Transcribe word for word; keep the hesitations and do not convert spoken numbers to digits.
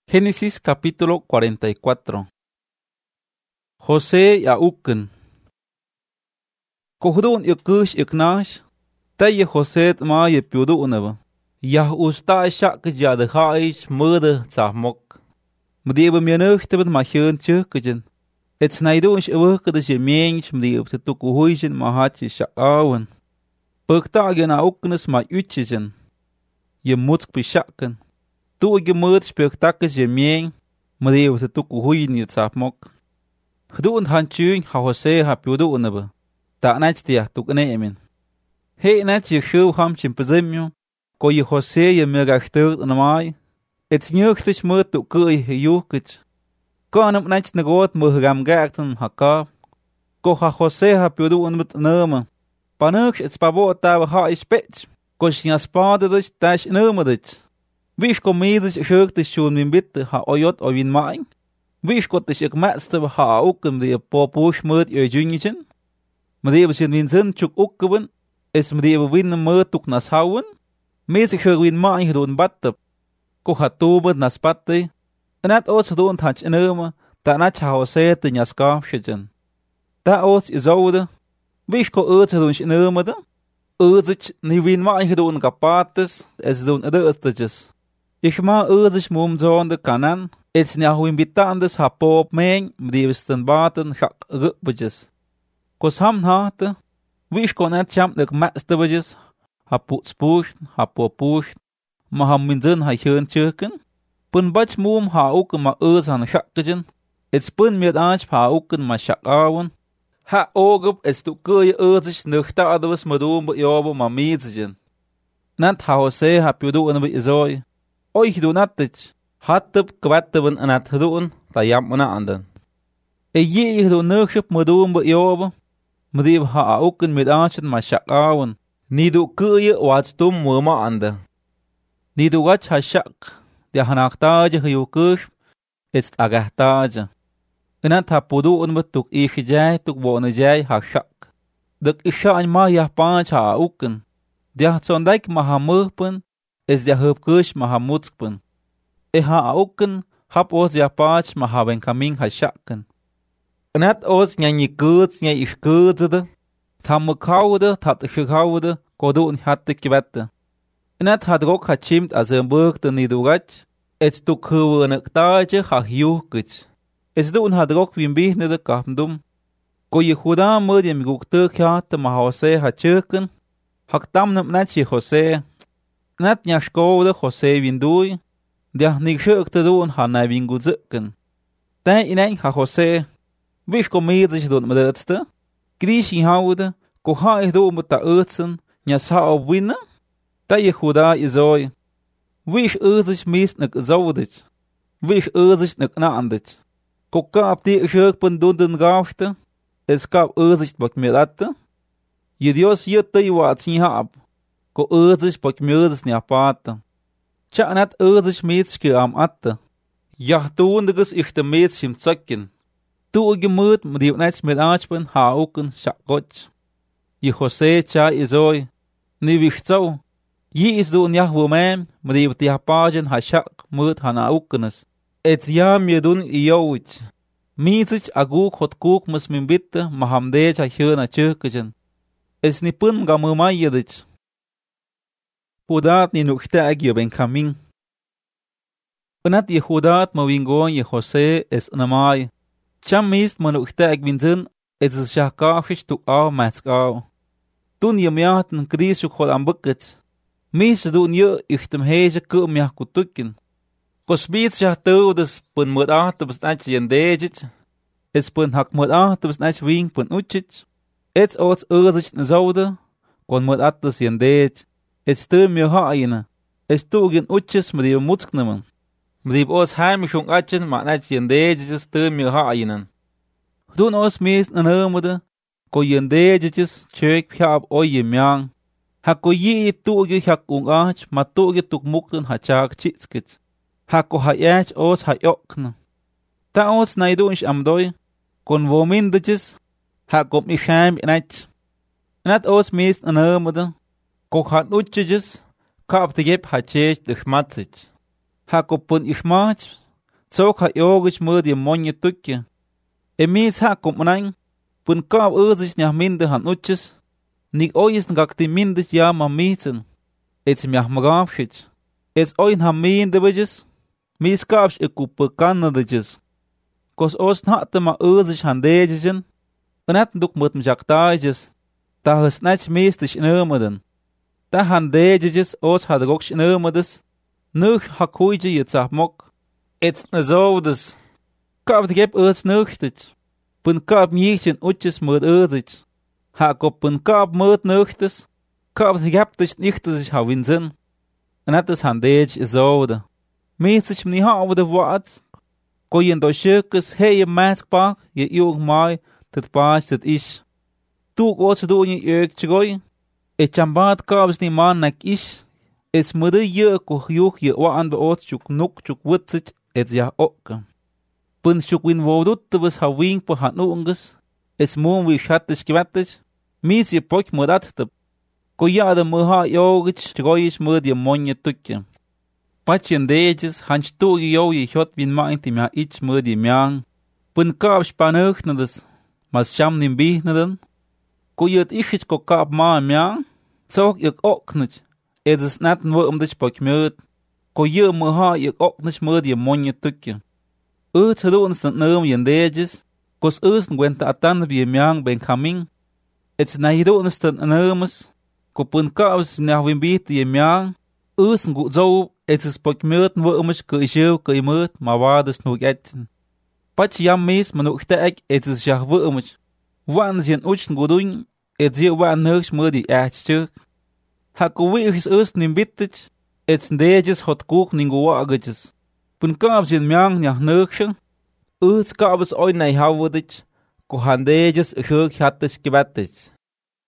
Génesis capítulo cuarenta y cuatro. José ya uken. Kohdun ikush iknash. Taye José ma ye piudunaba. Yah usta shak ja de haish murde zahmok. Mdiebe mianuchtebet ma hjön tjökkejen. Et snaidunsh ewukke de je mensch mdiebe te tukuhuijen ma hatje shakawen. Puktagen a uknes ma utjejen. Je mutsk pishakken. Tu ge mut spektakel je mien, mdeo te tuku huyin je tsapmok. Gdoen han tjün ha José ha piudu nebe. Ta nach tia tuk neemen. He nach je shuw ham chimpezemyo, ko je José je megachtur en mai. Et njuchtisch mut tu kui he yukich. Ko anam nach negot muhgam gaakten hakab. Ko ha José ha piudu nebe neme. Panuk et spabo ta ha ispech. Ko shia spade dus tash nemedich. Wish komides shirktes schon min bitte ha oyot o win main. Wish kotisch ik matste ha ukem de popush mut je junjen. Mdebe sin win zin chuk ukeben, es mdebe win mut tuk nas hauen. Mesig shir win main gedon batte. Ko ha tobet nas patte. En at os gedon tach enema, ta nach ha José te nyaska shjen. Ta os izoude. Wish ko eut gedon enema de. Eut ni win main gedon kapates, es don edestjes. Ich ma urzisch mum zonde kanan, ets nia hu invitandes ha pop meng, mdievesten baten chak rupbejes. Kos ham hate, wish kon et champ nek matstebejes, ha puts pusht, ha popusht, ma ham minzen ha hjön tjöken. Pun bach mum ha uken ma urz han chakkejen, ets pun miet anch ha uken ma chak awen. Ha ogep ets tu kuye urzisch nuchta adwes madum bejobo ma mietzejen. Nat ha José ha piudu en be izoi. Oy hidunatich, hatteb kwatteben en at hedun, ta jam na anden. E ye hidun nukship mudum be yobe, mdib ha auken mit anchen ma shak awen, nidu kuye watstum muma ande. Nidu wach ha shak, dia hanaktaje hyukush, est agahtaje. Enat ha pudu un betuk ichjai tuk bonejai ha shak. Duk ishan ma yah panch ha auken, dia zondaik ma ha murpen, es der hupkush mahamutskpen. E ha auken, hap os ja pach mahaben kamin ha shakken. Net os nyanyi kuts nye ish kutsede, tamme kaude, tat shikaude, kodu un hatte kwette. Net had rok ha chimt as een burgte nidugach, et tuk huwe nektaje ha hiukich. Es du un had rok wim bihne de kapndum. Ko je huda mudjem guktuk hatte ma José ha tjöken, hak tamnem net je José. Net nya skoude José windui, dia nik shukte doen ha na wingu zukken. Ten ineng ha José, wish komides doen medetste, krishi houde, ko ha ich doen met ta uitsen, nya sa op winnen, ta je huda izoi. Wish uitzich mis nek zoudich, wish uitzich nek naandich. Ko kaap die shukpen doen den gaafte, es kaap uitzich bak miratte, je dios jette je wat zien haap. Ko urzisch bak mürdes ni apata. Cha nat urzisch meetschke am atte. Jah tuundiges ich de meetsch im zöcken. Tu gemut mdiv nets mit achpen ha uken shakotsch. Je José cha izoi. Ni wichtzau. Yi is du njah wumem mdiv ti hapajen ha shak mut hana ukenes. Et jam je dun iowich. Mietsch aguk hot kuk mus min bitte mahamdej ha hjöna tjökkejen. Es ni pun gamumayedich. Judat ni nukhtag je Benjamin. Penat je Judat ma wingon je José es namai. Cham mist ma nukhtag winzen et es shakafish tu au matskau. Tun je miaten krisu khol am bucket. Mis dun je ichtem heze kum ya kutukin. Kosbit shahtu des pun mut ahtebs nach yendejit. Es pun hak mut ahtebs nach wing pun uchit. Ets ots urzich zaude kon mut attes yendej. Et stum mir haine. Es tugen utches mit dem Mutzknemen. Mit os heimischung atchen ma nach yendejes stum mir hainen. Dun os mis namude ko yendejes chek phab oye myang. Ha ko yi tuge hakung ach ma tuge tuk mukten hachak chitskit. Ha ko hayach os hayokn. Ta os naidunch amdoy kon womindejes ha kom mi sham inach. Nat os mis namude Kok hat utjes, kaap de jep ha chech de schmatzich. Ha kopun ishmach, Tsok ha yogich mud ye monye tukje. E mis ha kom nain, pun kaab uzich nyah minde han utjes, nik oyis ngak ti mindich ja ma mietsen. Ets miah magafchich. Ets oin ha minde bijes, mis kaabs e kuppe kannadijes. Kos os natte ma uzich han dejijen, Net duk mut mjaktages, ta hus nach meestisch neumeden. Ta han dejiges os had goksch neumedes, nuch hakuije je mok. Ets nezoudes. Kaab geb us nuchtich. Pun kaab miechen utjes mut uzich. Ha kop pun kaab mut nuchtes, kaab geb dich nichtes ha winzen. Net es han dej zoude. Meestich mni ha de waats. Koyen do shirkes heye maskpak je jong mai. Het paas het is. Toek ooit ze doen je jeuk tjooi. Et chambaat kaabs ni man nek is. Es mudde je koch joch je waan be ooit chuk nuk chuk wutzit et ja okke. Pun chuk win wodut te was ha wing po hat noonges. Es moon wie schattis gewettig. Miets je pok mudat te. Ko ja de muha jogich tjooi is mud je monje tukje. Patjen dejes hans toe je jo je hot win maint im ja iets mud je miang. Pun kaabs panuch nades. Mas sham nim bihneden, ko yut ichich ko kaap ma miang, zog yuk oknich, ez is naten wo um dich bok mut, ko yu mu ha yuk oknich mud je monje tukje. Ut hadu uns nat neum yen dejes, kos us ngwenta atan wie miang ben kaming, et na hidu uns nat neumes, ko pun kaabs na wim bihte je miang, us ngu zo, et is bok mut wo umish ko ishew ko imut, ma wades nu getchen. Patch jam mis manuchte ek et is jach wumich. Wan zien uchen goduin, et zie wan nuch mudi ertstuk. Ha ko wich us nim bittich, et dejes hot kook ningo wagetjes. Pun kaab zien miang njach nuchchen, us kaabes oi nei hawudich, ko han dejes uchuk hattisch gebettich.